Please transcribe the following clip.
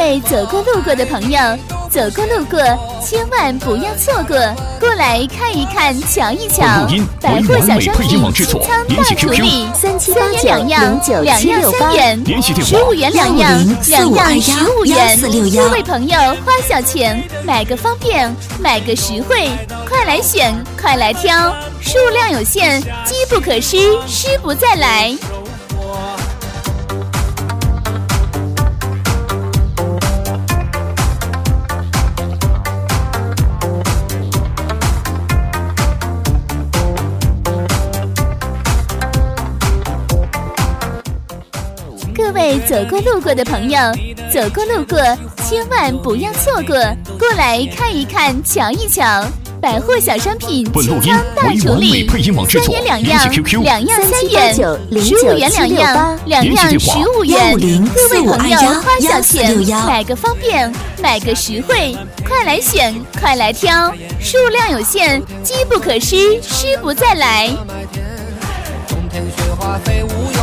位走过路过的朋友，走过路过千万不要错过，过来看一看瞧一瞧。百货小商品清仓大处理，3元2样，2样3元，15元2样，2样15元。各位朋友花小钱买个方便，买个实惠，快来选，快来挑，数量有限，机不可失，失不再来。各位走过路过的朋友，走过路过千万不要错过，过来看一看瞧一瞧。百货小商品清仓大处理，3元2样，2样3元，15元2样，2样15元。各位朋友花小钱买个方便，买个实惠，快来选，快来挑，数量有限，机不可失，失不再来。